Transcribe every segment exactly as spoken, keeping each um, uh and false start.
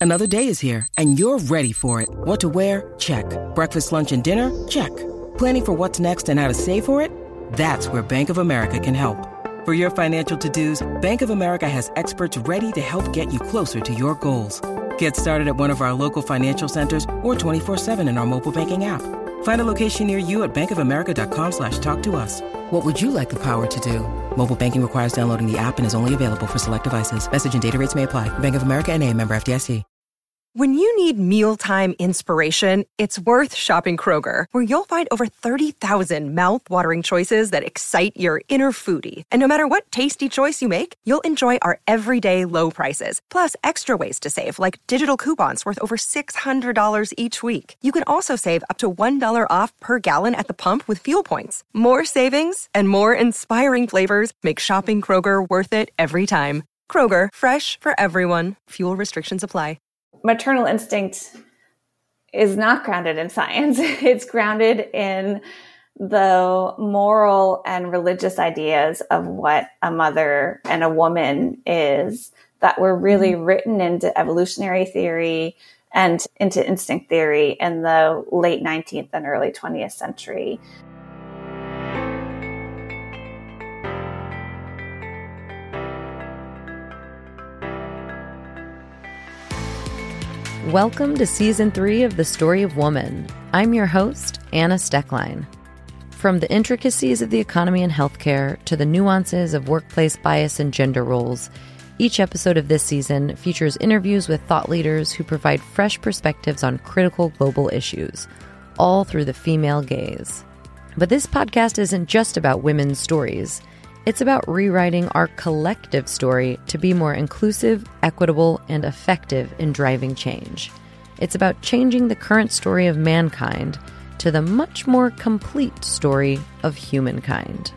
Another day is here, and you're ready for it. What to wear? Check. Breakfast, lunch, and dinner? Check. Planning for what's next and how to save for it? That's where Bank of America can help. For your financial to-dos, Bank of America has experts ready to help get you closer to your goals. Get started at one of our local financial centers or twenty-four seven in our mobile banking app. Find a location near you at bankofamerica.com slash talk to us. What would you like the power to do? Mobile banking requires downloading the app and is only available for select devices. Message and data rates may apply. Bank of America N A, member F D I C. When you need mealtime inspiration, it's worth shopping Kroger, where you'll find over thirty thousand mouth-watering choices that excite your inner foodie. And no matter what tasty choice you make, you'll enjoy our everyday low prices, plus extra ways to save, like digital coupons worth over six hundred dollars each week. You can also save up to one dollar off per gallon at the pump with fuel points. More savings and more inspiring flavors make shopping Kroger worth it every time. Kroger, fresh for everyone. Fuel restrictions apply. Maternal instinct is not grounded in science. It's grounded in the moral and religious ideas of what a mother and a woman is that were really written into evolutionary theory and into instinct theory in the late nineteenth and early twentieth century. Welcome to Season three of The Story of Woman. I'm your host, Anna Steckline. From the intricacies of the economy and healthcare to the nuances of workplace bias and gender roles, each episode of this season features interviews with thought leaders who provide fresh perspectives on critical global issues, all through the female gaze. But this podcast isn't just about women's stories. It's about rewriting our collective story to be more inclusive, equitable, and effective in driving change. It's about changing the current story of mankind to the much more complete story of humankind.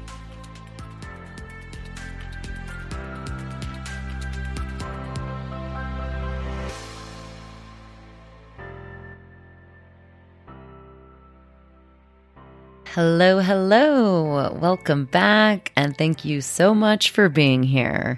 Hello, hello. Welcome back, and thank you so much for being here.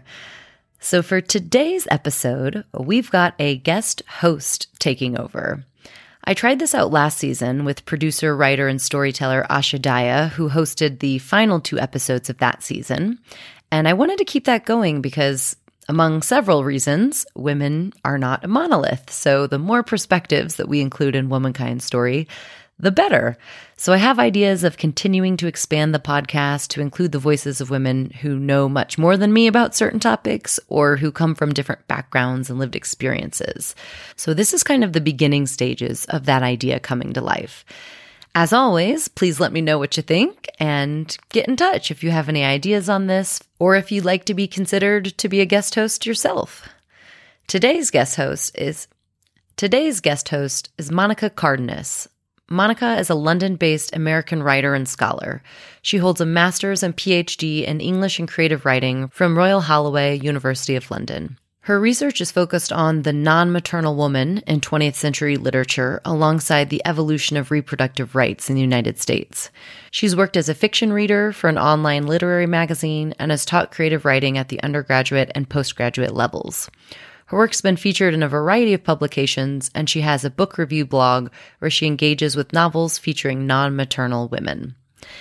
So for today's episode, we've got a guest host taking over. I tried this out last season with producer, writer, and storyteller Asha Daya, who hosted the final two episodes of that season. And I wanted to keep that going because, among several reasons, women are not a monolith. So the more perspectives that we include in Womankind's story, the better. So I have ideas of continuing to expand the podcast to include the voices of women who know much more than me about certain topics or who come from different backgrounds and lived experiences. So this is kind of the beginning stages of that idea coming to life. As always, please let me know what you think and get in touch if you have any ideas on this or if you'd like to be considered to be a guest host yourself. Today's guest host is Today's guest host is Monica Cardenas. Monica is a London-based American writer and scholar. She holds a master's and P H D in English and creative writing from Royal Holloway, University of London. Her research is focused on the non-maternal woman in twentieth century literature alongside the evolution of reproductive rights in the United States. She's worked as a fiction reader for an online literary magazine and has taught creative writing at the undergraduate and postgraduate levels. Her work's been featured in a variety of publications, and she has a book review blog where she engages with novels featuring non-maternal women.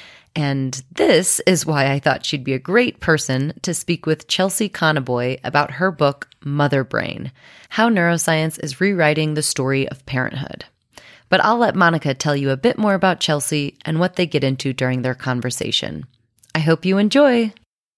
And this is why I thought she'd be a great person to speak with Chelsea Conaboy about her book, Mother Brain: How Neuroscience is Rewriting the Story of Parenthood. But I'll let Monica tell you a bit more about Chelsea and what they get into during their conversation. I hope you enjoy!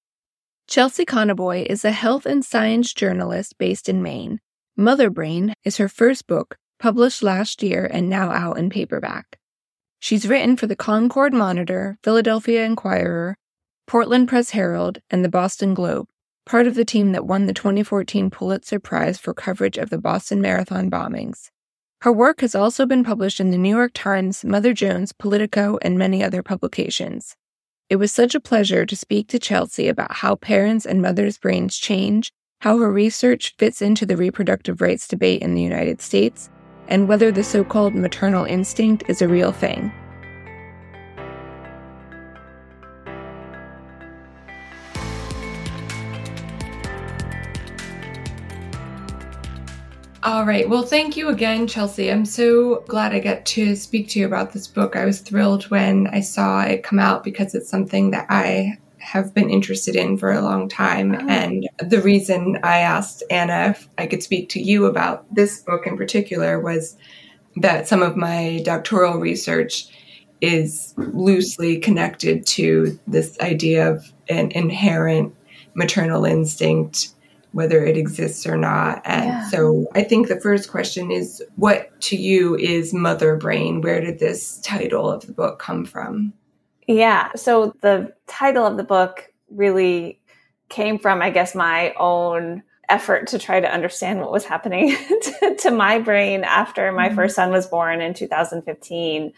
Chelsea Conaboy is a health and science journalist based in Maine. Mother Brain is her first book, published last year and now out in paperback. She's written for the Concord Monitor, Philadelphia Inquirer, Portland Press Herald, and the Boston Globe, part of the team that won the twenty fourteen Pulitzer Prize for coverage of the Boston Marathon bombings. Her work has also been published in the New York Times, Mother Jones, Politico, and many other publications. It was such a pleasure to speak to Chelsea about how parents' and mothers' brains change, how her research fits into the reproductive rights debate in the United States, and whether the so-called maternal instinct is a real thing. All right. Well, thank you again, Chelsea. I'm so glad I get to speak to you about this book. I was thrilled when I saw it come out because it's something that I have been interested in for a long time. Oh. And the reason I asked Anna if I could speak to you about this book in particular was that some of my doctoral research is loosely connected to this idea of an inherent maternal instinct, whether it exists or not. And yeah. so I think the first question is, what to you is Mother Brain? Where did this title of the book come from? Yeah. So the title of the book really came from, I guess, my own effort to try to understand what was happening to, to my brain after my mm-hmm. first son was born in two thousand fifteen.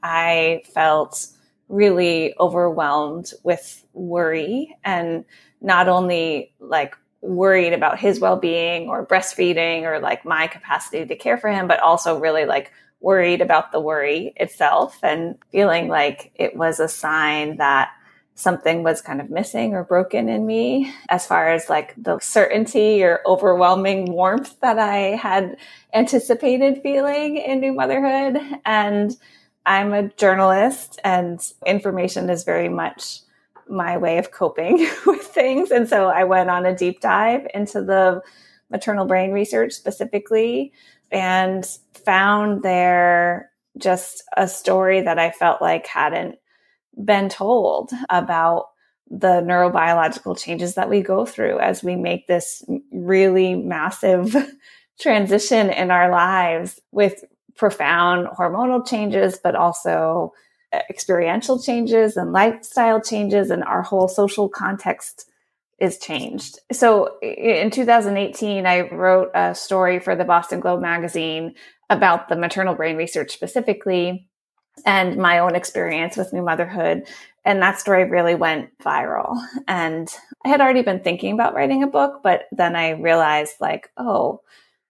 I felt really overwhelmed with worry, and not only like worried about his well-being or breastfeeding or like my capacity to care for him, but also really like worried about the worry itself and feeling like it was a sign that something was kind of missing or broken in me as far as like the certainty or overwhelming warmth that I had anticipated feeling in new motherhood. And I'm a journalist, and information is very much my way of coping with things. And so I went on a deep dive into the maternal brain research specifically and found there just a story that I felt like hadn't been told about the neurobiological changes that we go through as we make this really massive transition in our lives with profound hormonal changes, but also experiential changes and lifestyle changes, and our whole social context is changed. So in two thousand eighteen, I wrote a story for the Boston Globe magazine about the maternal brain research specifically and my own experience with new motherhood. And that story really went viral. And I had already been thinking about writing a book, but then I realized like, oh,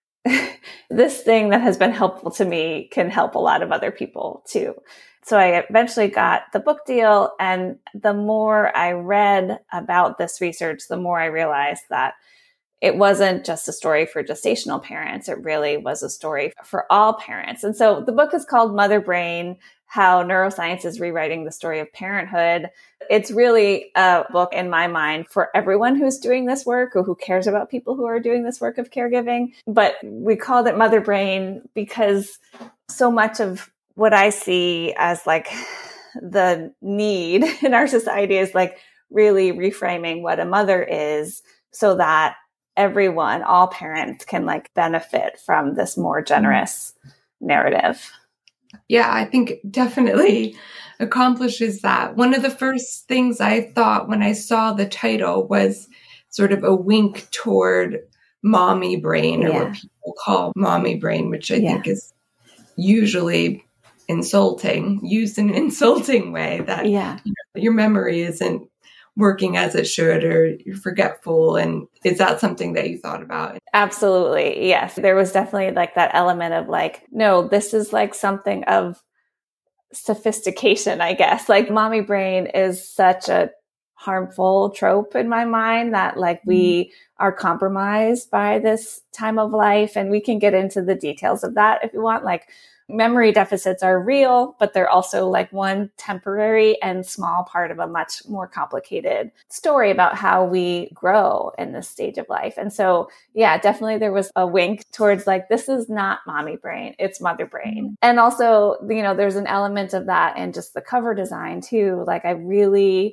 this thing that has been helpful to me can help a lot of other people too. So I eventually got the book deal. And the more I read about this research, the more I realized that it wasn't just a story for gestational parents. It really was a story for all parents. And so the book is called Mother Brain: How Neuroscience is Rewriting the Story of Parenthood. It's really a book in my mind for everyone who's doing this work or who cares about people who are doing this work of caregiving. But we called it Mother Brain because so much of what I see as like the need in our society is like really reframing what a mother is so that everyone, all parents, can like benefit from this more generous narrative. Yeah, I think it definitely accomplishes that. One of the first things I thought when I saw the title was sort of a wink toward mommy brain, or yeah. what people call mommy brain, which I yeah. think is usually insulting, used in an insulting way, that yeah. you know, your memory isn't working as it should, or you're forgetful. And is that something that you thought about? Absolutely. Yes. There was definitely like that element of like, no, this is like something of sophistication, I guess. Like mommy brain is such a harmful trope in my mind that like we mm. are compromised by this time of life. And we can get into the details of that if you want. Like memory deficits are real, but they're also like one temporary and small part of a much more complicated story about how we grow in this stage of life. And so, yeah, definitely there was a wink towards like, this is not mommy brain, it's mother brain. And also, you know, there's an element of that in just the cover design too. Like I really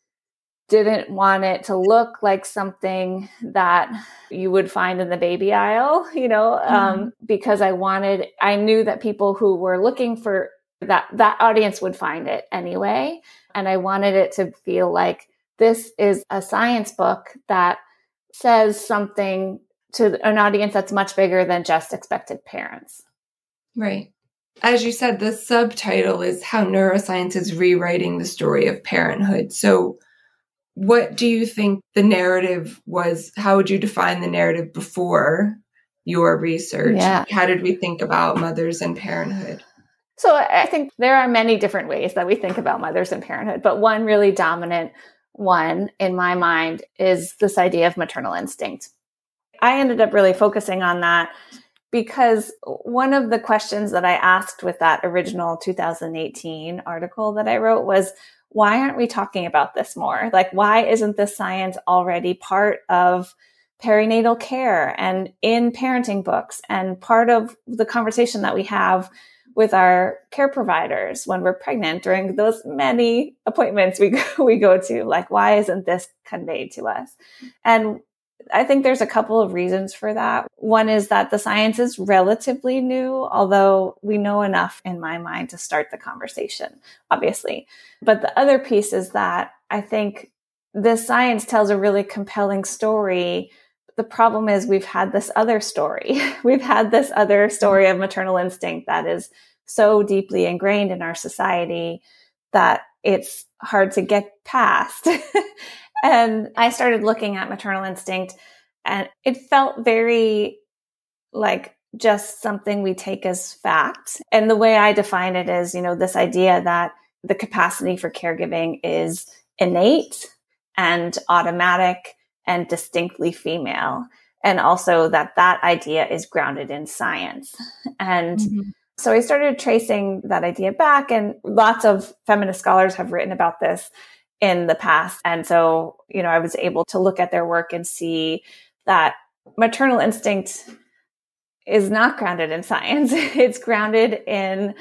didn't want it to look like something that you would find in the baby aisle, you know, mm-hmm. um, because I wanted, I knew that people who were looking for that, that audience would find it anyway. And I wanted it to feel like this is a science book that says something to an audience that's much bigger than just expected parents. Right. As you said, the subtitle is How Neuroscience is Rewriting the Story of Parenthood. So what do you think the narrative was? How would you define the narrative before your research? Yeah. How did we think about mothers and parenthood? So I think there are many different ways that we think about mothers and parenthood, but one really dominant one in my mind is this idea of maternal instinct. I ended up really focusing on that because one of the questions that I asked with that original two thousand eighteen article that I wrote was, why aren't we talking about this more? Like, why isn't this science already part of perinatal care and in parenting books and part of the conversation that we have with our care providers when we're pregnant during those many appointments we go, we go to? Like, why isn't this conveyed to us? And I think there's a couple of reasons for that. One is that the science is relatively new, although we know enough in my mind to start the conversation, obviously. But the other piece is that I think this science tells a really compelling story. The problem is we've had this other story. We've had this other story of maternal instinct that is so deeply ingrained in our society that it's hard to get past. And I started looking at maternal instinct, and it felt very like just something we take as fact. And the way I define it is, you know, this idea that the capacity for caregiving is innate and automatic and distinctly female. And also that that idea is grounded in science. And mm-hmm. so I started tracing that idea back, and lots of feminist scholars have written about this in the past. And so, you know, I was able to look at their work and see that maternal instinct is not grounded in science. It's grounded in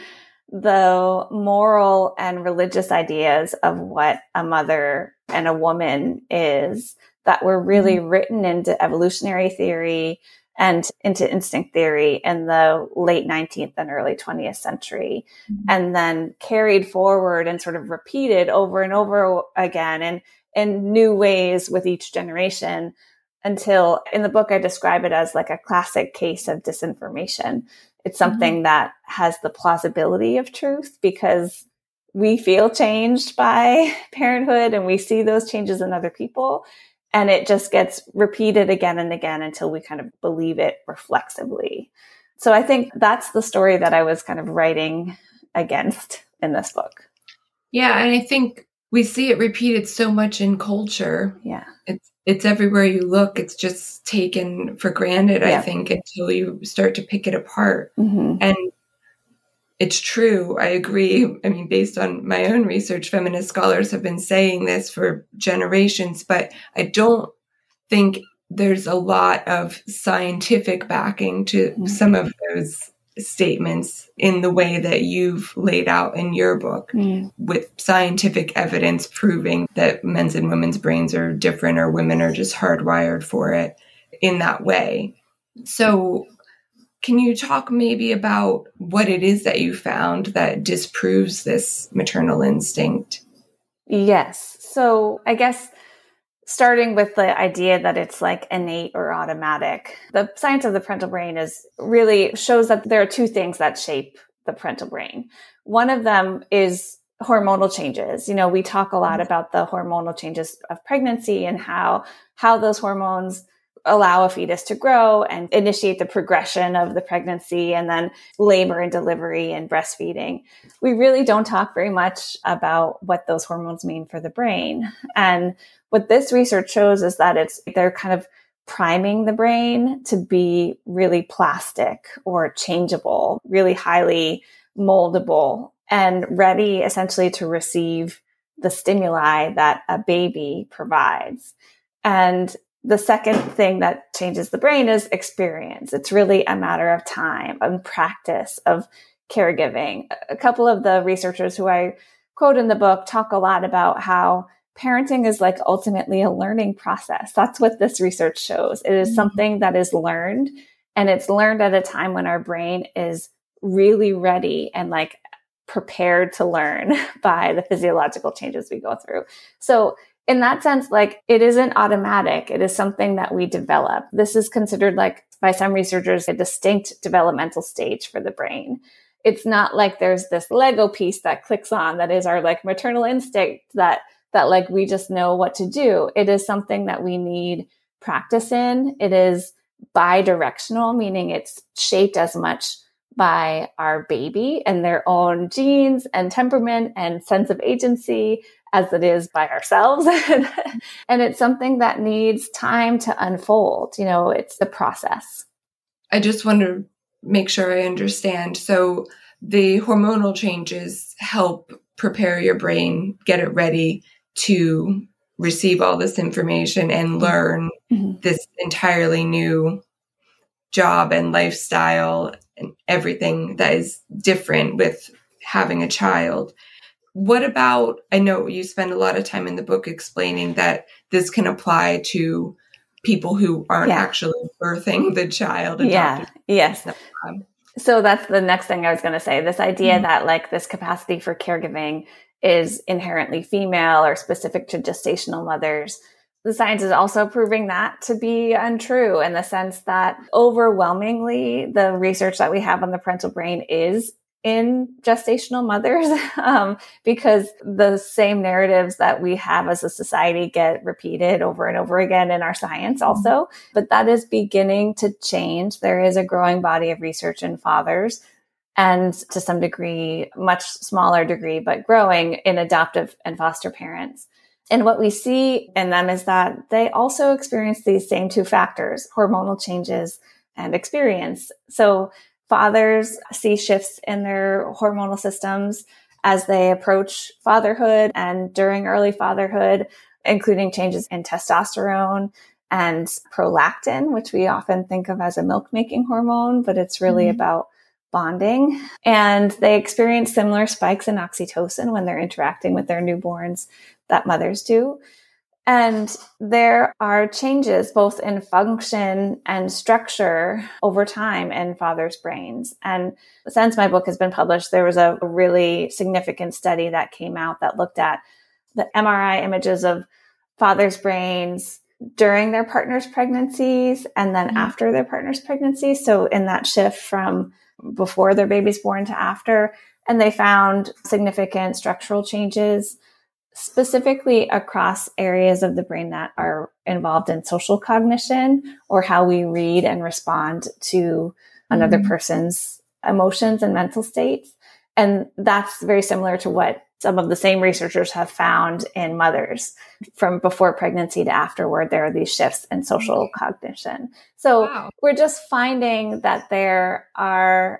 the moral and religious ideas of what a mother and a woman is that were really written into evolutionary theory and into instinct theory in the late nineteenth and early twentieth century, mm-hmm. and then carried forward and sort of repeated over and over again and in new ways with each generation, until in the book I describe it as like a classic case of disinformation. It's something mm-hmm. that has the plausibility of truth because we feel changed by parenthood and we see those changes in other people. And it just gets repeated again and again until we kind of believe it reflexively. So I think that's the story that I was kind of writing against in this book. Yeah. And I think we see it repeated so much in culture. Yeah. It's, it's everywhere you look. It's just taken for granted, yeah. I think, until you start to pick it apart. Mm-hmm. And it's true. I agree. I mean, based on my own research, feminist scholars have been saying this for generations, but I don't think there's a lot of scientific backing to mm-hmm. some of those statements in the way that you've laid out in your book, mm-hmm. with scientific evidence proving that men's and women's brains are different or women are just hardwired for it in that way. So can you talk maybe about what it is that you found that disproves this maternal instinct? Yes. So I guess starting with the idea that it's like innate or automatic, the science of the parental brain is really shows that there are two things that shape the parental brain. One of them is hormonal changes. You know, we talk a lot about the hormonal changes of pregnancy and how, how those hormones allow a fetus to grow and initiate the progression of the pregnancy and then labor and delivery and breastfeeding. We really don't talk very much about what those hormones mean for the brain. And what this research shows is that it's, they're kind of priming the brain to be really plastic or changeable, really highly moldable and ready essentially to receive the stimuli that a baby provides. And the second thing that changes the brain is experience. It's really a matter of time and practice of caregiving. A couple of the researchers who I quote in the book talk a lot about how parenting is like ultimately a learning process. That's what this research shows. It is something that is learned, and it's learned at a time when our brain is really ready and like prepared to learn by the physiological changes we go through. So in that sense, like it isn't automatic. It is something that we develop. This is considered like by some researchers, a distinct developmental stage for the brain. It's not like there's this Lego piece that clicks on that is our like maternal instinct that, that like we just know what to do. It is something that we need practice in. It is bidirectional, meaning it's shaped as much by our baby and their own genes and temperament and sense of agency as it is by ourselves. And it's something that needs time to unfold. You know, it's the process. I just want to make sure I understand. So the hormonal changes help prepare your brain, get it ready to receive all this information and learn mm-hmm. this entirely new job and lifestyle and everything that is different with having a child. What about, I know you spend a lot of time in the book explaining that this can apply to people who aren't yeah. actually birthing the child. Yeah. Yes. So that's the next thing I was going to say. This idea mm-hmm. that like this capacity for caregiving is inherently female or specific to gestational mothers. The science is also proving that to be untrue in the sense that overwhelmingly the research that we have on the parental brain is in gestational mothers, um, because the same narratives that we have as a society get repeated over and over again in our science also. Mm-hmm. But that is beginning to change. There is a growing body of research in fathers and to some degree, much smaller degree, but growing in adoptive and foster parents. And what we see in them is that they also experience these same two factors, hormonal changes and experience. So fathers see shifts in their hormonal systems as they approach fatherhood and during early fatherhood, including changes in testosterone and prolactin, which we often think of as a milk-making hormone, but it's really mm-hmm. about bonding. And they experience similar spikes in oxytocin when they're interacting with their newborns that mothers do. And there are changes both in function and structure over time in fathers' brains. And since my book has been published, there was a really significant study that came out that looked at the M R I images of fathers' brains during their partner's pregnancies and then mm-hmm. after their partner's pregnancy. So in that shift from before their baby's born to after, and they found significant structural changes specifically across areas of the brain that are involved in social cognition or how we read and respond to another mm-hmm. person's emotions and mental states. And that's very similar to what some of the same researchers have found in mothers from before pregnancy to afterward. There are these shifts in social mm-hmm. cognition. So wow. we're just finding that there are,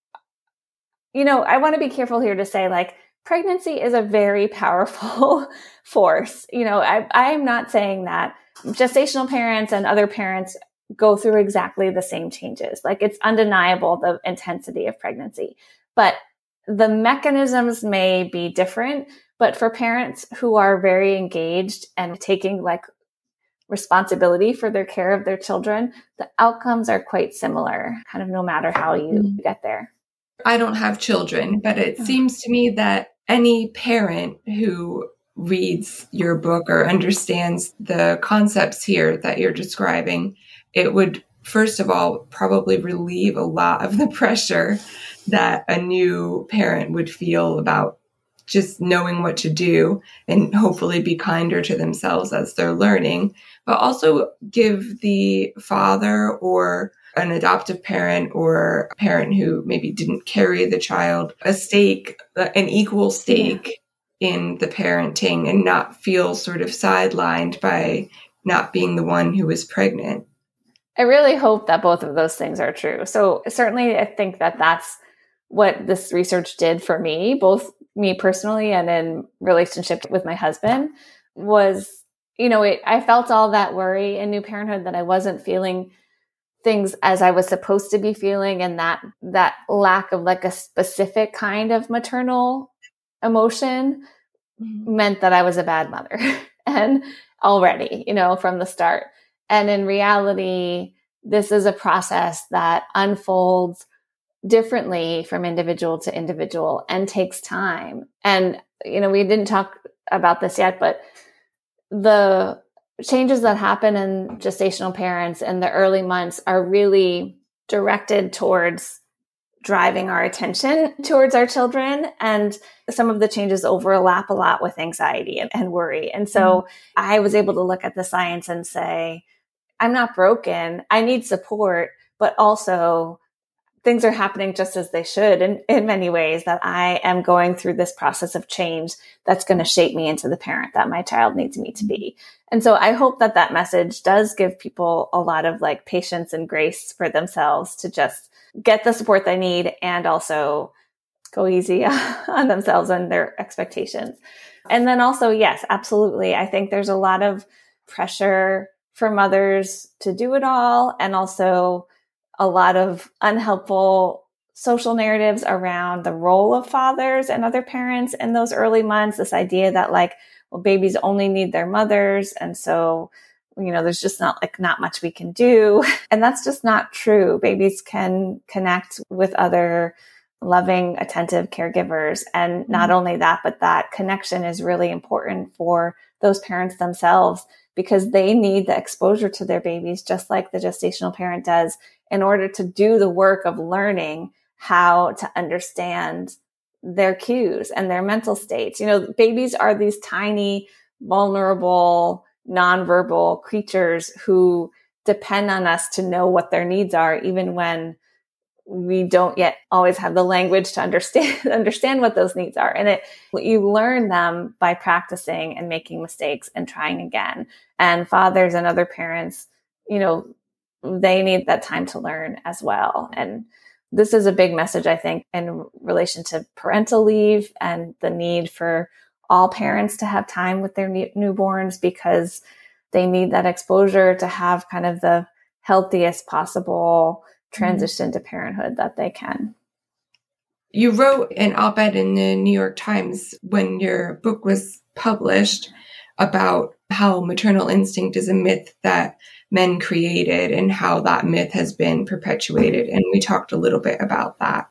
you know, I want to be careful here to say like, pregnancy is a very powerful force. You know, I, I am not saying that gestational parents and other parents go through exactly the same changes. Like it's undeniable the intensity of pregnancy, but the mechanisms may be different. But for parents who are very engaged and taking like responsibility for their care of their children, the outcomes are quite similar, kind of no matter how you mm-hmm. get there. I don't have children, but it seems to me that any parent who reads your book or understands the concepts here that you're describing, it would, first of all, probably relieve a lot of the pressure that a new parent would feel about just knowing what to do and hopefully be kinder to themselves as they're learning, but also give the father or an adoptive parent or a parent who maybe didn't carry the child a stake, an equal stake yeah. in the parenting and not feel sort of sidelined by not being the one who was pregnant. I really hope that both of those things are true. So certainly I think that that's what this research did for me, both me personally and in relationship with my husband, was, you know, it, I felt all that worry in new parenthood that I wasn't feeling things as I was supposed to be feeling. And that, that lack of like a specific kind of maternal emotion mm-hmm. meant that I was a bad mother and already, you know, from the start. And in reality, this is a process that unfolds differently from individual to individual and takes time. And, you know, we didn't talk about this yet, but the changes that happen in gestational parents in the early months are really directed towards driving our attention towards our children. And some of the changes overlap a lot with anxiety and, and worry. And so mm-hmm. I was able to look at the science and say, I'm not broken. I need support, but also things are happening just as they should in, in many ways, that I am going through this process of change that's going to shape me into the parent that my child needs me to be. And so I hope that that message does give people a lot of like patience and grace for themselves to just get the support they need and also go easy on themselves and their expectations. And then also, yes, absolutely. I think there's a lot of pressure for mothers to do it all, and also a lot of unhelpful social narratives around the role of fathers and other parents in those early months. This idea that like, well, babies only need their mothers. And so, you know, there's just not like not much we can do. And that's just not true. Babies can connect with other loving, attentive caregivers. And not mm-hmm. only that, but that connection is really important for those parents themselves, because they need the exposure to their babies, just like the gestational parent does, in order to do the work of learning how to understand their cues and their mental states. You know, babies are these tiny, vulnerable, nonverbal creatures who depend on us to know what their needs are, even when we don't yet always have the language to understand understand what those needs are. And it, you learn them by practicing and making mistakes and trying again. And fathers and other parents, you know, they need that time to learn as well. And this is a big message, I think, in relation to parental leave and the need for all parents to have time with their new- newborns, because they need that exposure to have kind of the healthiest possible transition to parenthood that they can. You wrote an op-ed in the New York Times when your book was published about how maternal instinct is a myth that men created and how that myth has been perpetuated. And we talked a little bit about that.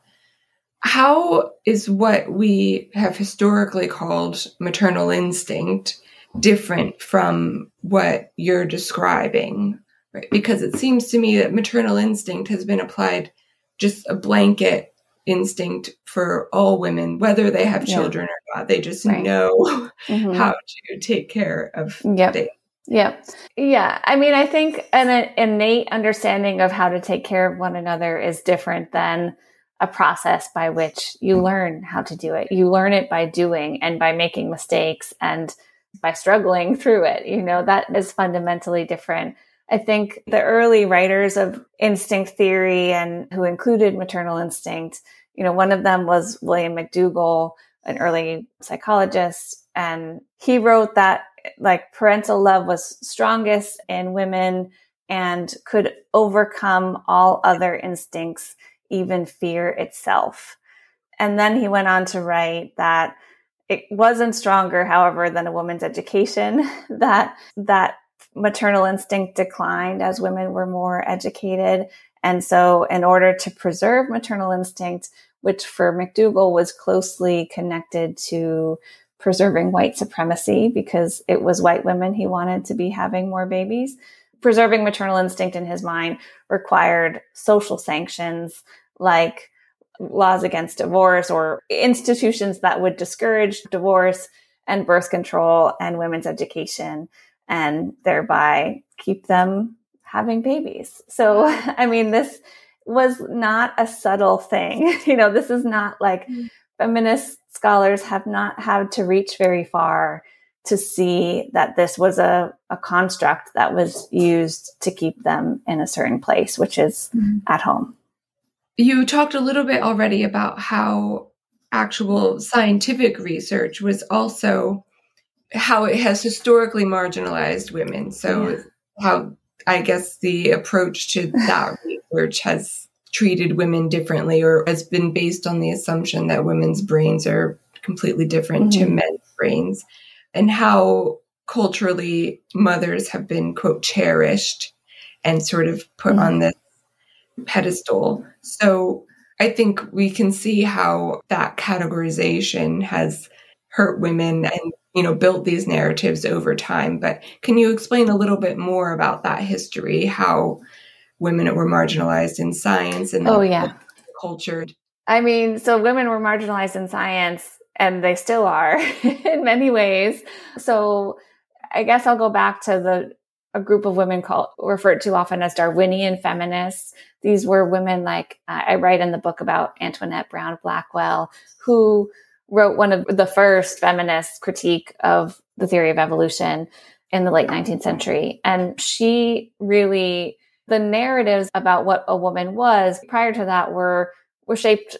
How is what we have historically called maternal instinct different from what you're describing? Right? Because it seems to me that maternal instinct has been applied just a blanket instinct for all women, whether they have yeah. children or not. They just right. know mm-hmm. how to take care of yep. things. Yeah. Yeah. I mean, I think an, an innate understanding of how to take care of one another is different than a process by which you learn how to do it. You learn it by doing and by making mistakes and by struggling through it. You know, that is fundamentally different. I think the early writers of instinct theory and who included maternal instinct, you know, one of them was William McDougall, an early psychologist, and he wrote that like parental love was strongest in women and could overcome all other instincts, even fear itself. And then he went on to write that it wasn't stronger, however, than a woman's education, that that maternal instinct declined as women were more educated. And so in order to preserve maternal instinct, which for McDougall was closely connected to preserving white supremacy, because it was white women he wanted to be having more babies, preserving maternal instinct in his mind required social sanctions like laws against divorce or institutions that would discourage divorce and birth control and women's education, and thereby keep them having babies. So, I mean, this was not a subtle thing. You know, this is not like mm. feminist scholars have not had to reach very far to see that this was a, a construct that was used to keep them in a certain place, which is mm. at home. You talked a little bit already about how actual scientific research was also how it has historically marginalized women. So yeah. how, I guess, the approach to that research has treated women differently, or has been based on the assumption that women's brains are completely different mm-hmm. to men's brains, and how culturally mothers have been, quote, cherished and sort of put mm-hmm. on this pedestal. So I think we can see how that categorization has hurt women and, you know, built these narratives over time. But can you explain a little bit more about that history, how women were marginalized in science and oh, yeah. culture? I mean, so women were marginalized in science, and they still are in many ways. So I guess I'll go back to the a group of women called, referred to often as Darwinian feminists. These were women like, uh, I write in the book about Antoinette Brown Blackwell, who wrote one of the first feminist critique of the theory of evolution in the late nineteenth century. And she really, the narratives about what a woman was prior to that were, were shaped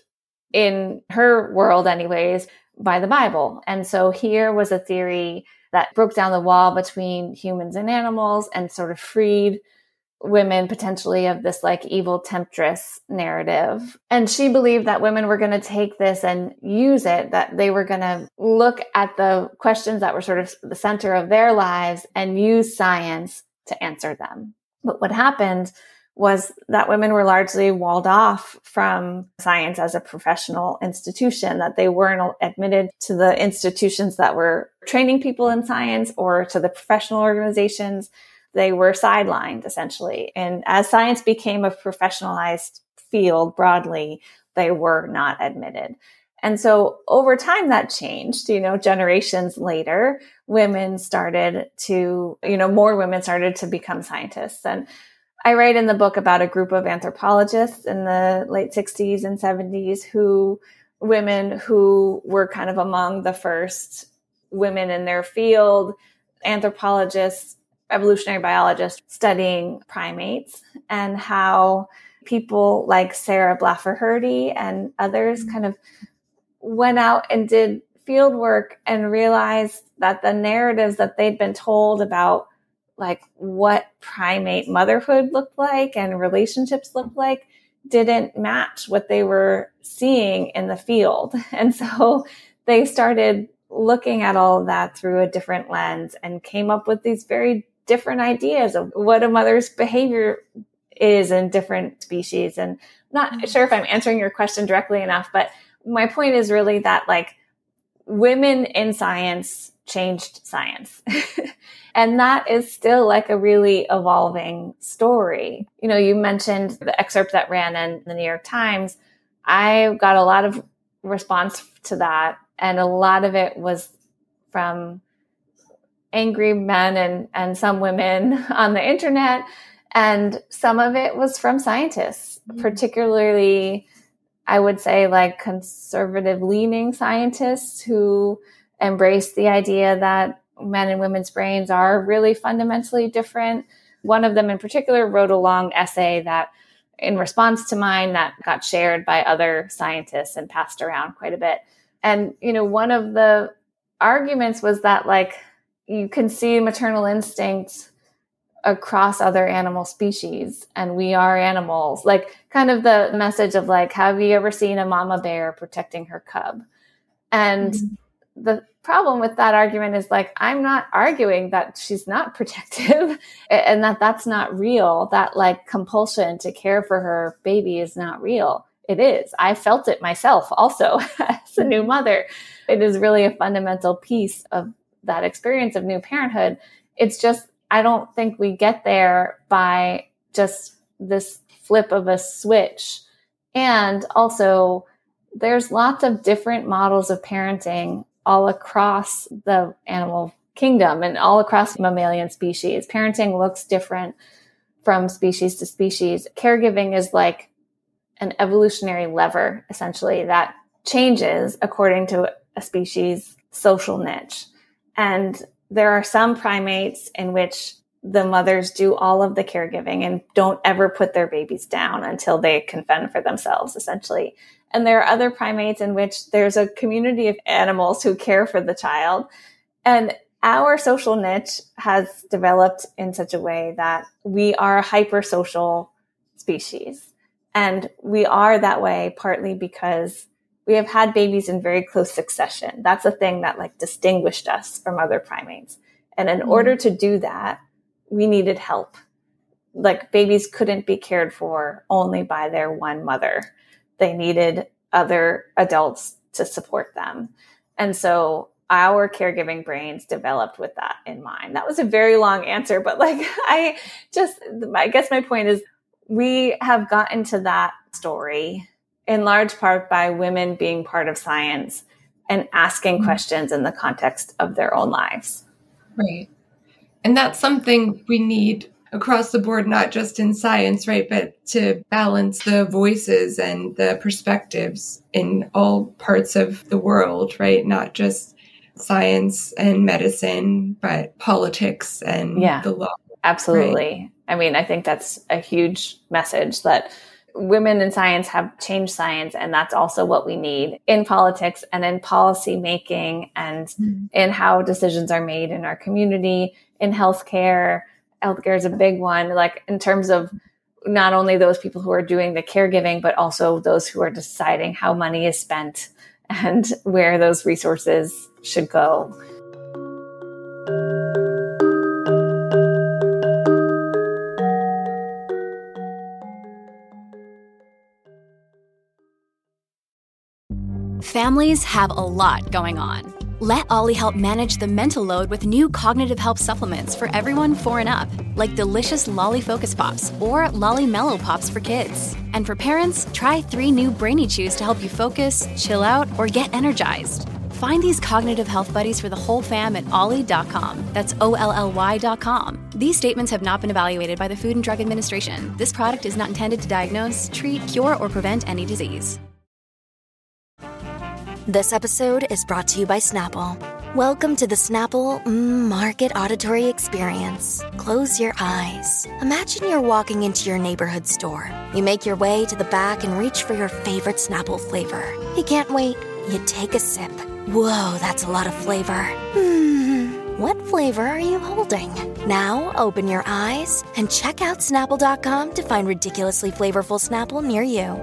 in her world anyways by the Bible. And so here was a theory that broke down the wall between humans and animals and sort of freed women potentially of this like evil temptress narrative. And she believed that women were going to take this and use it, that they were going to look at the questions that were sort of the center of their lives and use science to answer them. But what happened was that women were largely walled off from science as a professional institution, that they weren't admitted to the institutions that were training people in science or to the professional organizations. They were sidelined, essentially. And as science became a professionalized field broadly, they were not admitted. And so over time that changed, you know, generations later, women started to, you know, more women started to become scientists. And I write in the book about a group of anthropologists in the late sixties and seventies who, women who were kind of among the first women in their field, anthropologists, evolutionary biologists studying primates, and how people like Sarah Blaffer Hrdy and others kind of went out and did field work and realized that the narratives that they'd been told about like what primate motherhood looked like and relationships looked like didn't match what they were seeing in the field. And so they started looking at all of that through a different lens and came up with these very different ideas of what a mother's behavior is in different species. And I'm not sure if I'm answering your question directly enough, but my point is really that like women in science changed science. And that is still like a really evolving story. You know, you mentioned the excerpt that ran in the New York Times. I got a lot of response to that. And a lot of it was from angry men and, and some women on the internet. And some of it was from scientists, mm-hmm. particularly, I would say, like conservative leaning scientists who embrace the idea that men and women's brains are really fundamentally different. One of them in particular wrote a long essay that in response to mine that got shared by other scientists and passed around quite a bit. And, you know, one of the arguments was that like you can see maternal instinct across other animal species and we are animals, like kind of the message of like, have you ever seen a mama bear protecting her cub? And mm-hmm. the problem with that argument is like, I'm not arguing that she's not protective and that that's not real, that like compulsion to care for her baby is not real. It is. I felt it myself also as a new mother. It is really a fundamental piece of that experience of new parenthood. It's just, I don't think we get there by just this flip of a switch. And also there's lots of different models of parenting all across the animal kingdom and all across mammalian species. Parenting looks different from species to species. Caregiving is like an evolutionary lever, essentially, that changes according to a species' social niche. And there are some primates in which the mothers do all of the caregiving and don't ever put their babies down until they can fend for themselves, essentially. And there are other primates in which there's a community of animals who care for the child. And our social niche has developed in such a way that we are a hypersocial species. And we are that way partly because we have had babies in very close succession. That's a thing that like distinguished us from other primates. And in mm-hmm. order to do that, we needed help. Like babies couldn't be cared for only by their one mother. They needed other adults to support them. And so our caregiving brains developed with that in mind. That was a very long answer, but like I just, I guess my point is we have gotten to that story in large part by women being part of science and asking mm-hmm. questions in the context of their own lives. Right. And that's something we need across the board, not just in science, right, but to balance the voices and the perspectives in all parts of the world, right? Not just science and medicine, but politics and yeah, the law. Absolutely. Right? I mean, I think that's a huge message that women in science have changed science, and that's also what we need in politics and in policy making and mm-hmm. in how decisions are made in our community, in healthcare. Healthcare is a big one, like in terms of not only those people who are doing the caregiving, but also those who are deciding how money is spent and where those resources should go. Families have a lot going on. Let Ollie help manage the mental load with new cognitive help supplements for everyone four and up, like delicious Lolly Focus Pops or Lolly Mellow Pops for kids. And for parents, try three new Brainy Chews to help you focus, chill out, or get energized. Find these cognitive health buddies for the whole fam at ollie dot com. That's O L L Y dot com. These statements have not been evaluated by the Food and Drug Administration. This product is not intended to diagnose, treat, cure, or prevent any disease. This episode is brought to you by Snapple. Welcome to the Snapple mm, Market Auditory Experience. Close your eyes. Imagine you're walking into your neighborhood store. You make your way to the back and reach for your favorite Snapple flavor. You can't wait. You take a sip. Whoa, that's a lot of flavor. Hmm, what flavor are you holding? Now open your eyes and check out Snapple dot com to find ridiculously flavorful Snapple near you.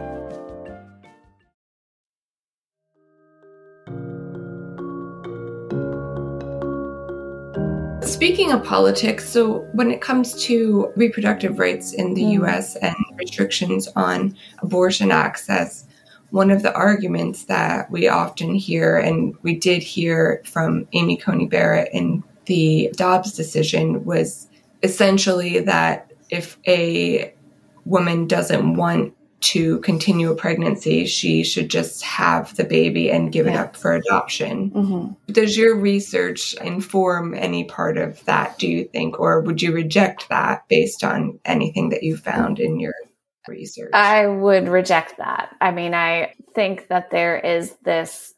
Speaking of politics, so when it comes to reproductive rights in the mm. U S and restrictions on abortion access, one of the arguments that we often hear, and we did hear from Amy Coney Barrett in the Dobbs decision, was essentially that if a woman doesn't want to continue a pregnancy, she should just have the baby and give yeah. it up for adoption. Mm-hmm. Does your research inform any part of that, do you think, or would you reject that based on anything that you found in your research? I would reject that. I mean, I think that there is this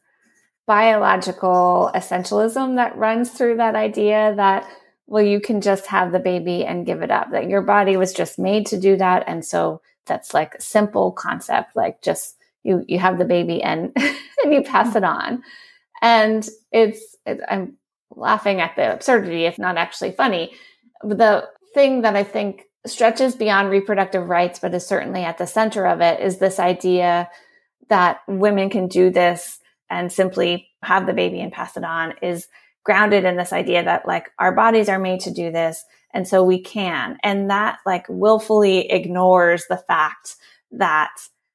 biological essentialism that runs through that idea that, well, you can just have the baby and give it up, that your body was just made to do that. And so that's like a simple concept, like just you, you have the baby and, and you pass it on. And it's, it, I'm laughing at the absurdity. It's not actually funny. The thing that I think stretches beyond reproductive rights, but is certainly at the center of it, is this idea that women can do this and simply have the baby and pass it on, is grounded in this idea that like our bodies are made to do this. And so we can. And that like willfully ignores the fact that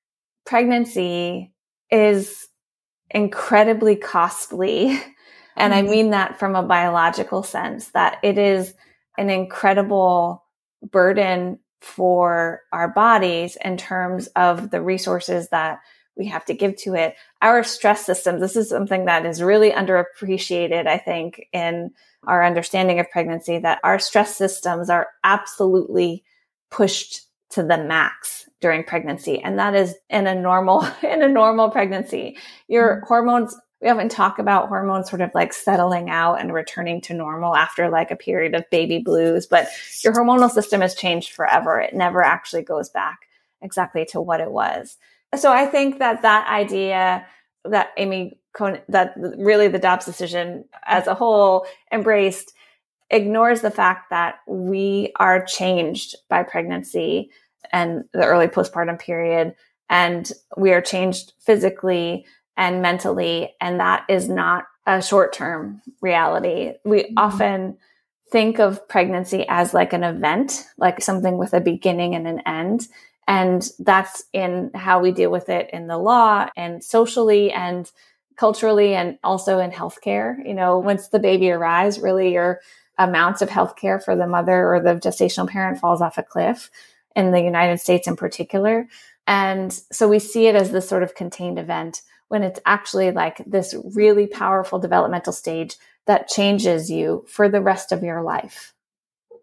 pregnancy is incredibly costly. And I mean that from a biological sense, that it is an incredible burden for our bodies in terms of the resources that we have to give to it. Our stress systems, this is something that is really underappreciated, I think, in our understanding of pregnancy, that our stress systems are absolutely pushed to the max during pregnancy. And that is in a normal, in a normal pregnancy. Your mm-hmm. hormones, we often talk about hormones sort of like settling out and returning to normal after like a period of baby blues, but your hormonal system has changed forever. It never actually goes back exactly to what it was. So I think that that idea that Amy Coney, that really the Dobbs decision as a whole embraced, ignores the fact that we are changed by pregnancy and the early postpartum period, and we are changed physically and mentally, and that is not a short-term reality. We mm-hmm. often think of pregnancy as like an event, like something with a beginning and an end. And that's in how we deal with it in the law and socially and culturally, and also in healthcare. You know, once the baby arrives, really your amounts of healthcare for the mother or the gestational parent falls off a cliff in the United States in particular. And so we see it as this sort of contained event when it's actually like this really powerful developmental stage that changes you for the rest of your life.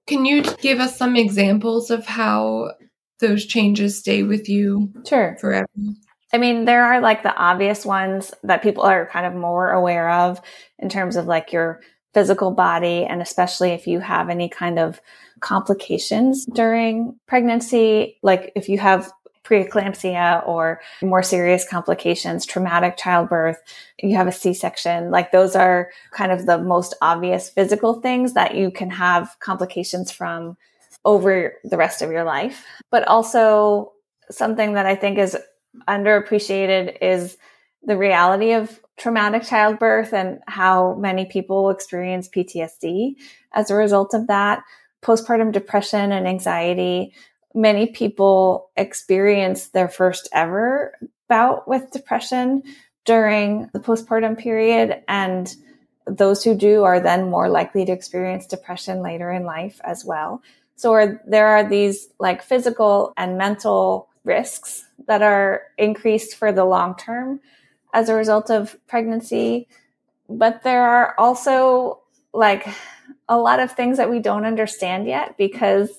Can you give us some examples of how those changes stay with you Sure. forever? I mean, there are like the obvious ones that people are kind of more aware of in terms of like your physical body, and especially if you have any kind of complications during pregnancy, like if you have preeclampsia or more serious complications, traumatic childbirth, you have a C-section, like those are kind of the most obvious physical things that you can have complications from over the rest of your life. But also something that I think is underappreciated is the reality of traumatic childbirth and how many people experience P T S D as a result of that. Postpartum depression and anxiety. Many people experience their first ever bout with depression during the postpartum period. And those who do are then more likely to experience depression later in life as well. So are, there are these like physical and mental risks that are increased for the long term as a result of pregnancy. But there are also like a lot of things that we don't understand yet because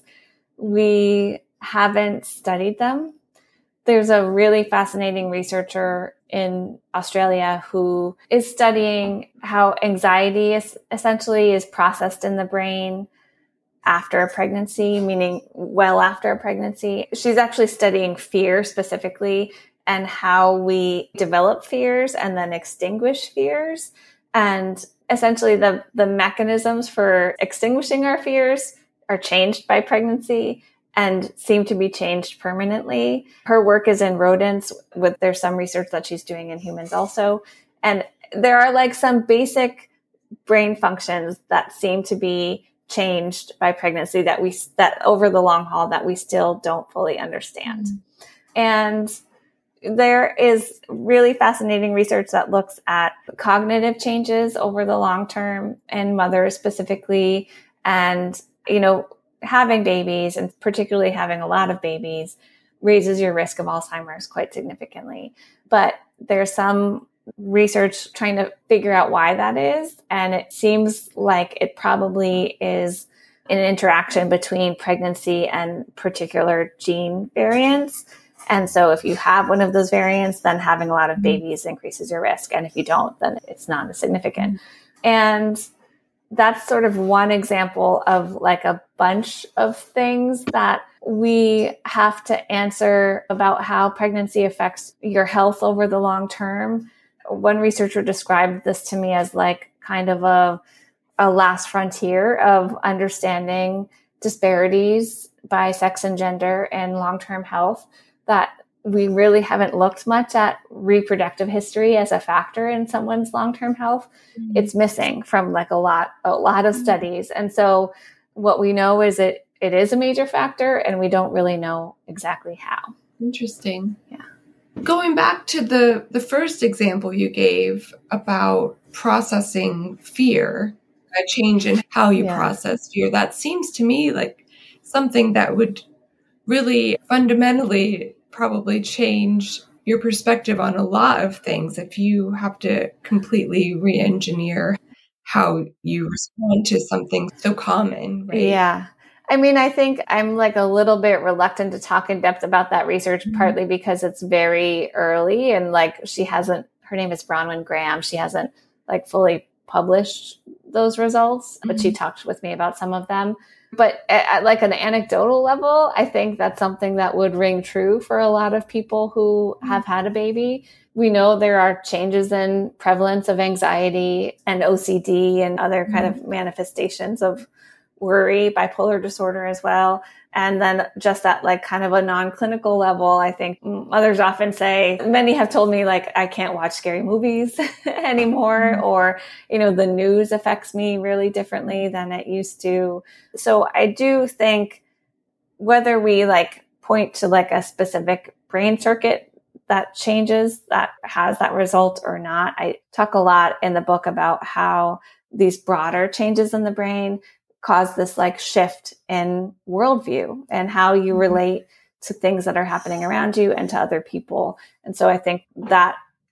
we haven't studied them. There's a really fascinating researcher in Australia who is studying how anxiety is essentially is processed in the brain after a pregnancy, meaning well after a pregnancy. She's actually studying fear specifically and how we develop fears and then extinguish fears. And essentially the, the mechanisms for extinguishing our fears are changed by pregnancy and seem to be changed permanently. Her work is in rodents, with there's some research that she's doing in humans also. And there are like some basic brain functions that seem to be changed by pregnancy that we, that over the long haul that we still don't fully understand. Mm-hmm. And there is really fascinating research that looks at cognitive changes over the long term in mothers specifically. And, you know, having babies, and particularly having a lot of babies, raises your risk of Alzheimer's quite significantly. But there's some research trying to figure out why that is. And it seems like it probably is an interaction between pregnancy and particular gene variants. And so if you have one of those variants, then having a lot of babies increases your risk. And if you don't, then it's not as significant. And that's sort of one example of like a bunch of things that we have to answer about how pregnancy affects your health over the long term. One researcher described this to me as like kind of a, a last frontier of understanding disparities by sex and gender and long-term health, that we really haven't looked much at reproductive history as a factor in someone's long-term health. Mm-hmm. It's missing from like a lot, a lot of mm-hmm. studies. And so what we know is it, it is a major factor, and we don't really know exactly how. Interesting. Yeah. Going back to the, the first example you gave about processing fear, a change in how you yeah. process fear, that seems to me like something that would really fundamentally probably change your perspective on a lot of things if you have to completely re-engineer how you respond to something so common, right? Yeah. I mean, I think I'm like a little bit reluctant to talk in depth about that research, mm-hmm. partly because it's very early and like she hasn't, her name is Bronwyn Graham. She hasn't like fully published those results, mm-hmm. but she talked with me about some of them. But at, at like an anecdotal level, I think that's something that would ring true for a lot of people who have had a baby. We know there are changes in prevalence of anxiety and O C D and other kind mm-hmm. of manifestations of worry, bipolar disorder as well. And then just at like kind of a non-clinical level, I think others often say, many have told me like, I can't watch scary movies anymore, mm-hmm. or, you know, the news affects me really differently than it used to. So I do think whether we like point to like a specific brain circuit that changes, that has that result or not, I talk a lot in the book about how these broader changes in the brain cause this like shift in worldview and how you relate to things that are happening around you and to other people. And so I think that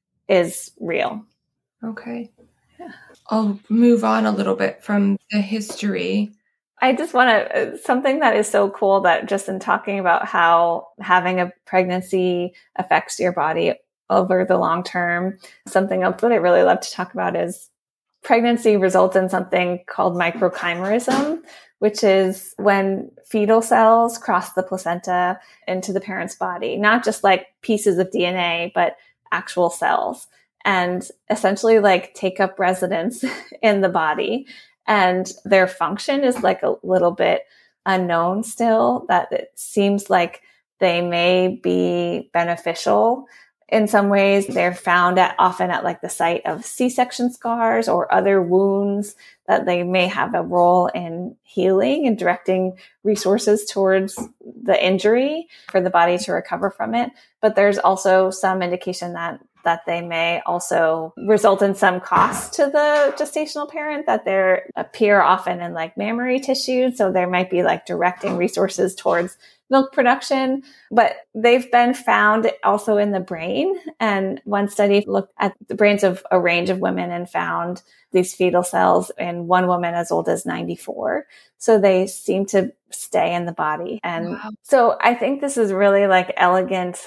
is real. Okay. Yeah. I'll move on a little bit from the history I just want to, something that is so cool that just in talking about how having a pregnancy affects your body over the long term, something else that I really love to talk about is pregnancy results in something called microchimerism, which is when fetal cells cross the placenta into the parent's body, not just like pieces of D N A, but actual cells, and essentially like take up residence in the body. And their function is like a little bit unknown still, that it seems like they may be beneficial in some ways. They're found at often at like the site of C-section scars or other wounds, that they may have a role in healing and directing resources towards the injury for the body to recover from it. But there's also some indication that that they may also result in some cost to the gestational parent, that they appear often in like mammary tissue. So there might be like directing resources towards milk production, but they've been found also in the brain. And one study looked at the brains of a range of women and found these fetal cells in one woman as old as ninety-four. So they seem to stay in the body. And wow. So I think this is really like elegant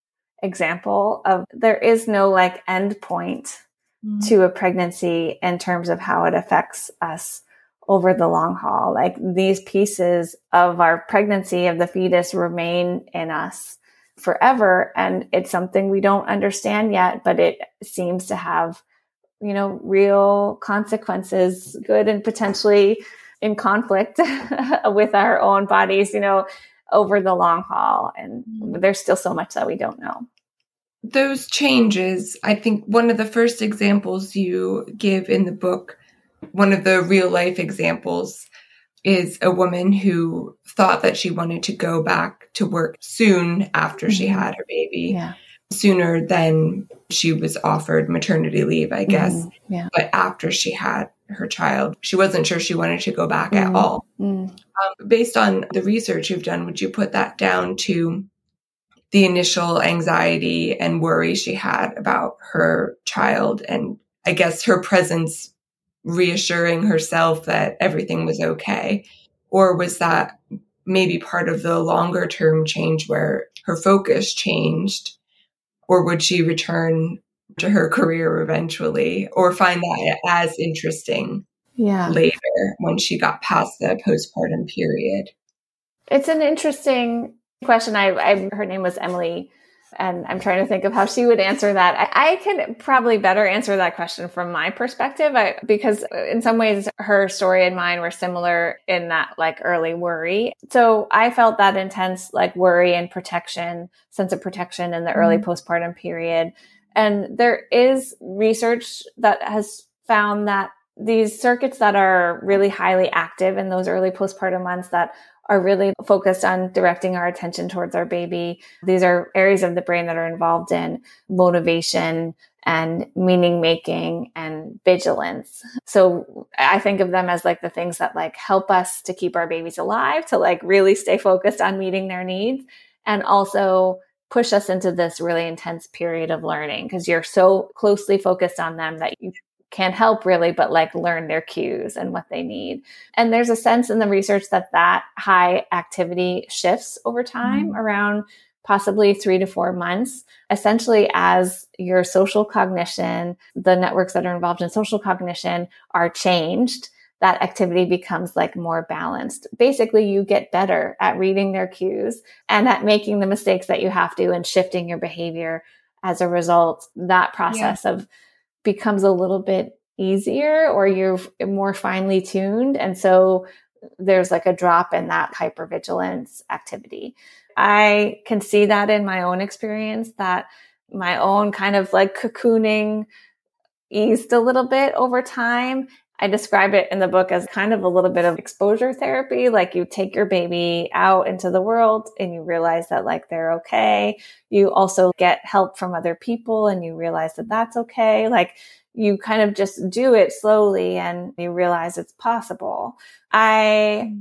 example of there is no like end point mm. to a pregnancy in terms of how it affects us over the long haul. Like these pieces of our pregnancy, of the fetus, remain in us forever. And it's something we don't understand yet, but it seems to have, you know, real consequences, good and potentially in conflict with our own bodies, you know, over the long haul. And there's still so much that we don't know. Those changes, I think one of the first examples you give in the book, one of the real life examples, is a woman who thought that she wanted to go back to work soon after mm-hmm. she had her baby, yeah. sooner than she was offered maternity leave, I guess. Mm-hmm. Yeah. But after she had her child, she wasn't sure she wanted to go back mm-hmm. at all. Mm-hmm. Um, based on the research you've done, would you put that down to the initial anxiety and worry she had about her child, and I guess her presence reassuring herself that everything was okay? Or was that maybe part of the longer term change where her focus changed? Or would she return to her career eventually, or find that as interesting yeah. later when she got past the postpartum period? It's an interesting question. I, I her name was Emily, and I'm trying to think of how she would answer that. I, I can probably better answer that question from my perspective, I, because in some ways her story and mine were similar in that like early worry. So I felt that intense like worry and protection, sense of protection in the mm-hmm. early postpartum period. And there is research that has found that these circuits that are really highly active in those early postpartum months that are really focused on directing our attention towards our baby. These are areas of the brain that are involved in motivation and meaning making and vigilance. So I think of them as like the things that like help us to keep our babies alive, to like really stay focused on meeting their needs, and also push us into this really intense period of learning, because you're so closely focused on them that you can't help really but like learn their cues and what they need. And there's a sense in the research that that high activity shifts over time, mm-hmm. around possibly three to four months, essentially as your social cognition, the networks that are involved in social cognition are changed. That activity becomes like more balanced. Basically, you get better at reading their cues and at making the mistakes that you have to and shifting your behavior as a result. That process yeah. of becomes a little bit easier, or you're more finely tuned. And so there's like a drop in that hypervigilance activity. I can see that in my own experience, that my own kind of like cocooning eased a little bit over time. I describe it in the book as kind of a little bit of exposure therapy. Like you take your baby out into the world and you realize that like they're okay. You also get help from other people and you realize that that's okay. Like you kind of just do it slowly and you realize it's possible. I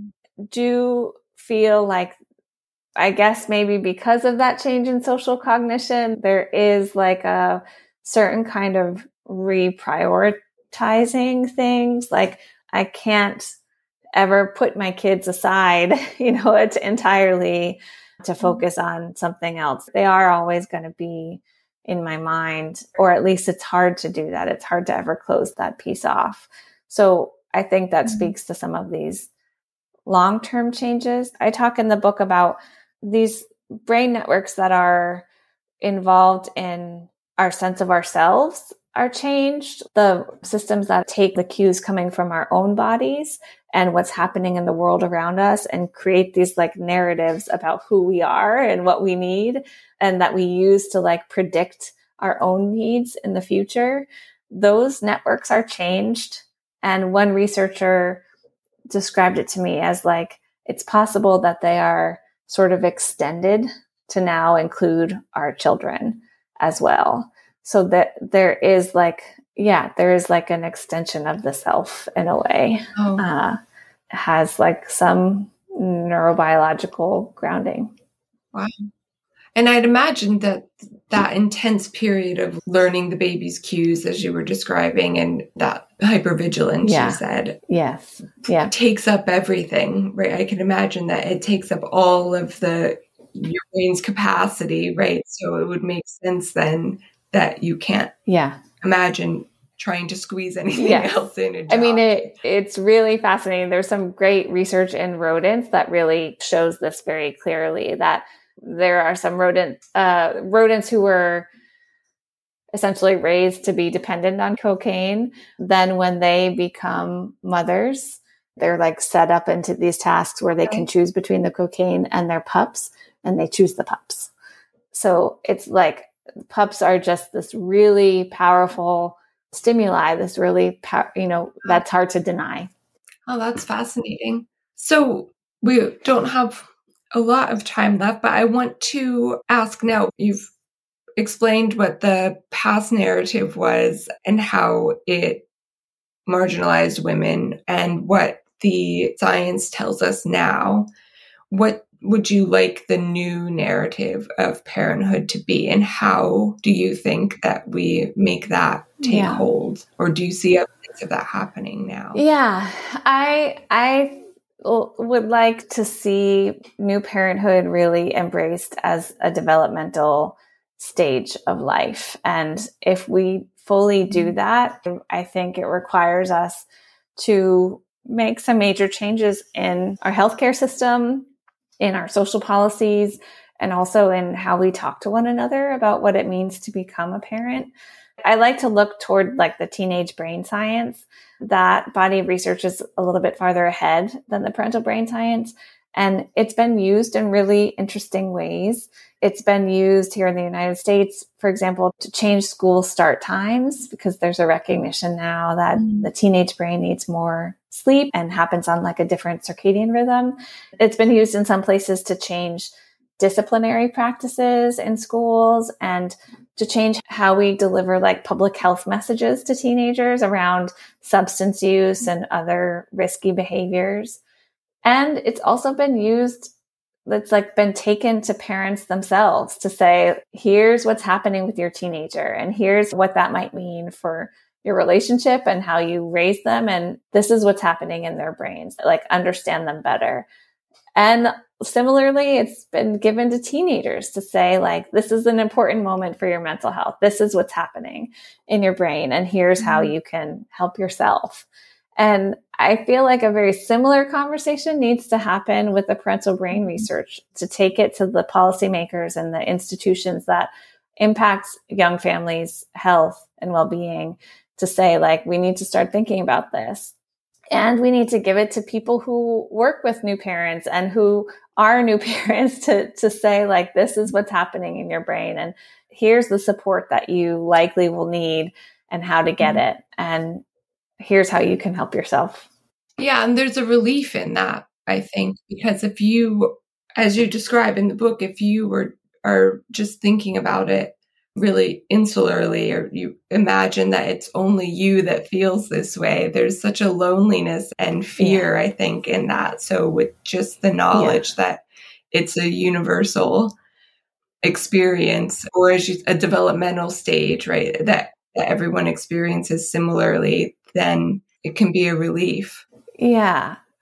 do feel like, I guess maybe because of that change in social cognition, there is like a certain kind of reprioritizing things. Like I can't ever put my kids aside, you know, it's entirely to focus on something else. They are always going to be in my mind, or at least it's hard to do that. It's hard to ever close that piece off. So I think that mm-hmm. speaks to some of these long-term changes. I talk in the book about these brain networks that are involved in our sense of ourselves are changed. The systems that take the cues coming from our own bodies and what's happening in the world around us and create these like narratives about who we are and what we need, and that we use to like predict our own needs in the future. Those networks are changed. And one researcher described it to me as like, it's possible that they are sort of extended to now include our children as well. So that there is like, yeah, there is like an extension of the self in a way. Oh. Uh, has like some neurobiological grounding. Wow. And I'd imagine that that intense period of learning the baby's cues, as you were describing, and that hypervigilance, yeah. you said. Yes. Yeah. Takes up everything, right? I can imagine that it takes up all of the your brain's capacity, right? So it would make sense then that you can't yeah. imagine trying to squeeze anything yes. else in. I mean, it, it's really fascinating. There's some great research in rodents that really shows this very clearly, that there are some rodent, uh, rodents who were essentially raised to be dependent on cocaine. Then when they become mothers, they're like set up into these tasks where they can choose between the cocaine and their pups, and they choose the pups. So it's like pups are just this really powerful stimuli, this really, pow- you know, that's hard to deny. Oh, that's fascinating. So we don't have a lot of time left, but I want to ask now, you've explained what the past narrative was and how it marginalized women and what the science tells us now. What would you like the new narrative of parenthood to be, and how do you think that we make that take yeah. hold, or do you see evidence of that happening now? Yeah, I I would like to see new parenthood really embraced as a developmental stage of life. And if we fully do that, I think it requires us to make some major changes in our healthcare system, in our social policies, and also in how we talk to one another about what it means to become a parent. I like to look toward like the teenage brain science. That body of research is a little bit farther ahead than the parental brain science. And it's been used in really interesting ways. It's been used here in the United States, for example, to change school start times, because there's a recognition now that mm. the teenage brain needs more sleep and happens on like a different circadian rhythm. It's been used in some places to change disciplinary practices in schools and to change how we deliver like public health messages to teenagers around substance use and other risky behaviors. And it's also been used, it's like been taken to parents themselves to say, here's what's happening with your teenager, and here's what that might mean for your relationship and how you raise them. And this is what's happening in their brains, like understand them better. And similarly, it's been given to teenagers to say, like, this is an important moment for your mental health. This is what's happening in your brain, and here's mm-hmm. how you can help yourself. And I feel like a very similar conversation needs to happen with the parental brain research, to take it to the policymakers and the institutions that impact young families' health and well-being, to say, like, we need to start thinking about this. And we need to give it to people who work with new parents and who are new parents to, to say, like, this is what's happening in your brain, and here's the support that you likely will need and how to get mm-hmm. it. And here's how you can help yourself. Yeah. And there's a relief in that, I think, because if you, as you describe in the book, if you were, are just thinking about it really insularly, or you imagine that it's only you that feels this way, there's such a loneliness and fear, yeah. I think, in that. So with just the knowledge yeah. that it's a universal experience, or as you, a developmental stage, right, that, that everyone experiences similarly, then it can be a relief. Yeah.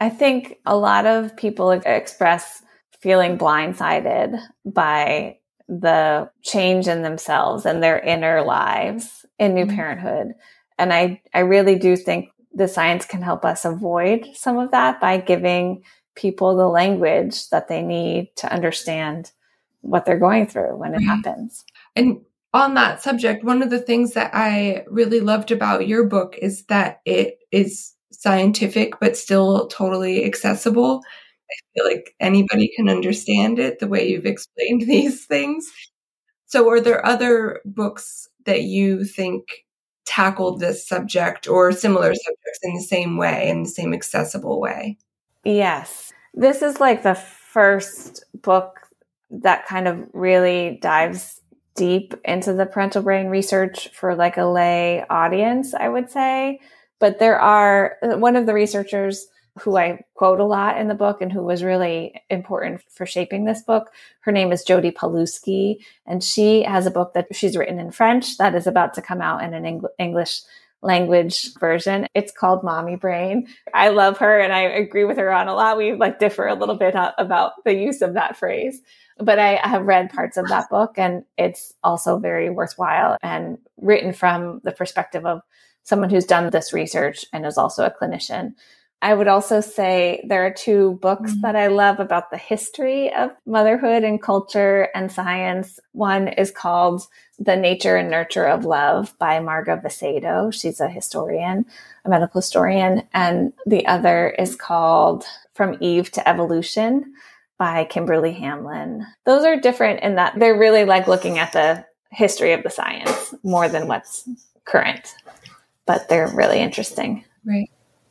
I think a lot of people express feeling blindsided by the change in themselves and their inner lives in new mm-hmm. parenthood. And I, I really do think the science can help us avoid some of that by giving people the language that they need to understand what they're going through when it right. happens. And on that subject, one of the things that I really loved about your book is that it is scientific, but still totally accessible. I feel like anybody can understand it the way you've explained these things. So are there other books that you think tackled this subject or similar subjects in the same way, in the same accessible way? Yes. This is like the first book that kind of really dives deep into the parental brain research for like a lay audience, I would say. But there are, one of the researchers who I quote a lot in the book and who was really important for shaping this book, her name is Jodi Paluski, and she has a book that she's written in French that is about to come out in an Eng- English language version. It's called Mommy Brain. I love her and I agree with her on a lot. We like differ a little bit about the use of that phrase. But I have read parts of that book and it's also very worthwhile and written from the perspective of someone who's done this research and is also a clinician. I would also say there are two books mm-hmm. that I love about the history of motherhood and culture and science. One is called The Nature and Nurture of Love by Marga Vicedo. She's a historian, a medical historian. And the other is called From Eve to Evolution by Kimberly Hamlin. Those are different in that they're really like looking at the history of the science more than what's current, but they're really interesting. Right.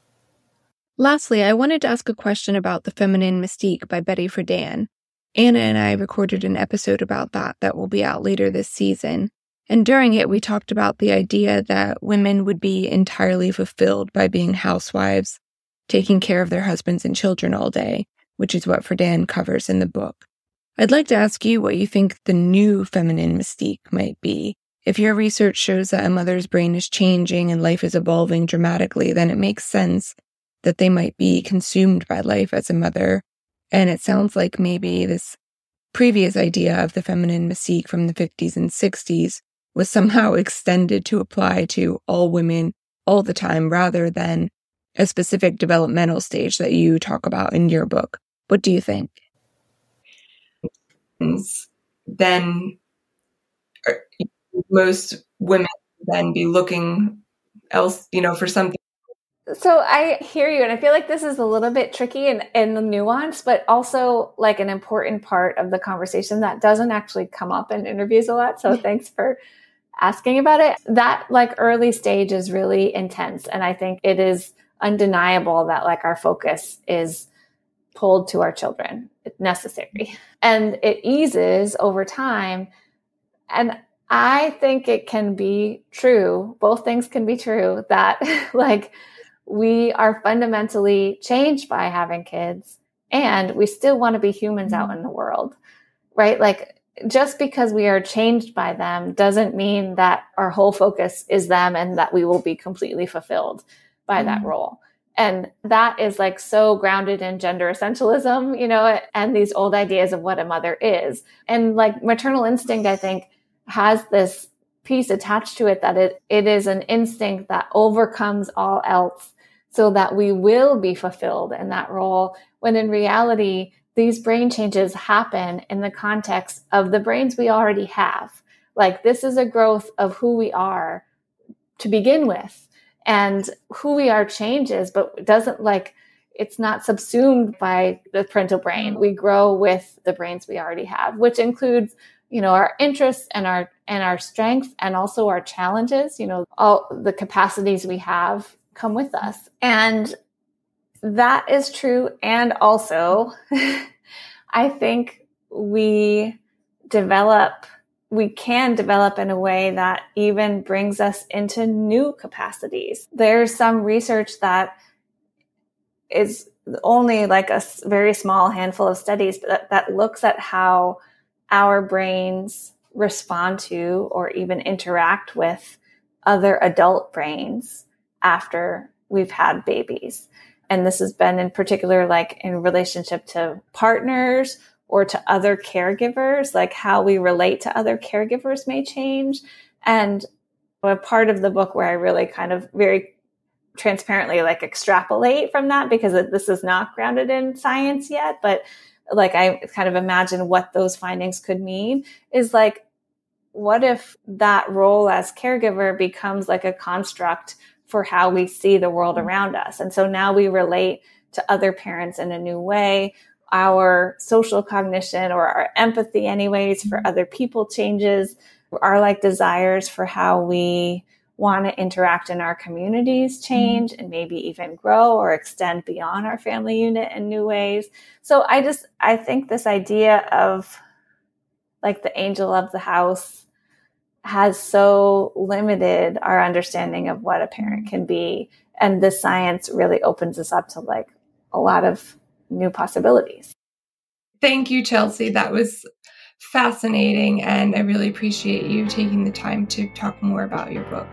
Lastly, I wanted to ask a question about The Feminine Mystique by Betty Friedan. Anna and I recorded an episode about that that will be out later this season. And during it, we talked about the idea that women would be entirely fulfilled by being housewives, taking care of their husbands and children all day, which is what Friedan covers in the book. I'd like to ask you what you think the new feminine mystique might be. If your research shows that a mother's brain is changing and life is evolving dramatically, then it makes sense that they might be consumed by life as a mother. And it sounds like maybe this previous idea of the feminine mystique from the fifties and sixties was somehow extended to apply to all women all the time rather than a specific developmental stage that you talk about in your book. What do you think? Then most women then be looking else, you know, for something. So I hear you, and I feel like this is a little bit tricky and, and nuanced, but also like an important part of the conversation that doesn't actually come up in interviews a lot. So thanks for asking about it. That like early stage is really intense. And I think it is undeniable that like our focus is pulled to our children. It's necessary. And it eases over time. And I think it can be true. Both things can be true that like we are fundamentally changed by having kids and we still want to be humans out in the world, right? Like just because we are changed by them doesn't mean that our whole focus is them and that we will be completely fulfilled by mm. that role. And that is like so grounded in gender essentialism, you know, and these old ideas of what a mother is. And like maternal instinct, I think, has this piece attached to it that it, it is an instinct that overcomes all else so that we will be fulfilled in that role, when in reality, these brain changes happen in the context of the brains we already have. Like this is a growth of who we are to begin with. And who we are changes, but it doesn't like, it's not subsumed by the parental brain. We grow with the brains we already have, which includes, you know, our interests and our, and our strengths and also our challenges, you know, all the capacities we have come with us. And that is true. And also, I think we develop we can develop in a way that even brings us into new capacities. There's some research that is only like a very small handful of studies that, that looks at how our brains respond to or even interact with other adult brains after we've had babies. and this has been in particular, like in relationship to partners or to other caregivers, like how we relate to other caregivers may change. And a part of the book where I really kind of very transparently like extrapolate from that, because this is not grounded in science yet, but like I kind of imagine what those findings could mean, is like, what if that role as caregiver becomes like a construct for how we see the world around us? And so now we relate to other parents in a new way. Our social cognition, or our empathy anyways, for other people changes. Our like desires for how we want to interact in our communities change, and maybe even grow or extend beyond our family unit in new ways. So I just, I think this idea of like the angel of the house has so limited our understanding of what a parent can be. And the science really opens us up to like a lot of new possibilities. Thank you, Chelsea. That was fascinating. And I really appreciate you taking the time to talk more about your book.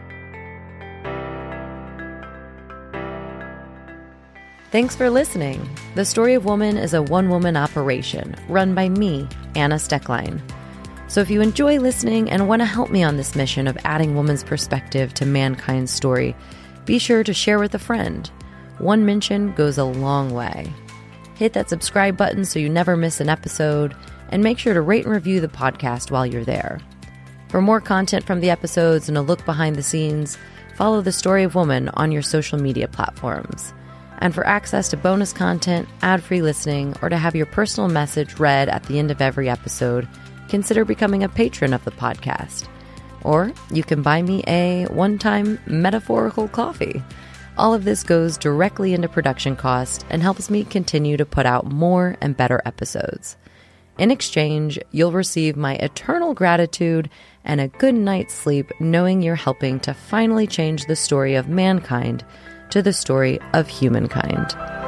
Thanks for listening. The Story of Woman is a one-woman operation run by me, Anna Stecklein. So if you enjoy listening and want to help me on this mission of adding woman's perspective to mankind's story, be sure to share with a friend. One mention goes a long way. Hit that subscribe button so you never miss an episode, and make sure to rate and review the podcast while you're there. For more content from the episodes and a look behind the scenes, follow The Story of Woman on your social media platforms. And for access to bonus content, ad-free listening, or to have your personal message read at the end of every episode, consider becoming a patron of the podcast. Or you can buy me a one-time metaphorical coffee. All of this goes directly into production cost and helps me continue to put out more and better episodes. In exchange, you'll receive my eternal gratitude and a good night's sleep knowing you're helping to finally change the story of mankind to the story of humankind.